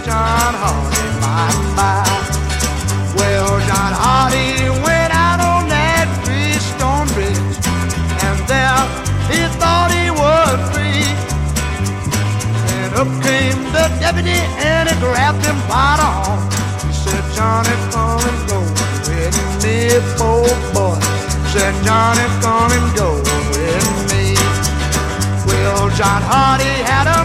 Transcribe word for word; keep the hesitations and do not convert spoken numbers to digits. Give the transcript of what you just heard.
John Hardy, my, my. Well, John Hardy went out on that Freestone Bridge, and there he thought he was free. And up came the deputy and he grabbed him by the arm. He said, Johnny, come and go with me, poor boy. Said, Johnny, come and go with me. Well, John Hardy had a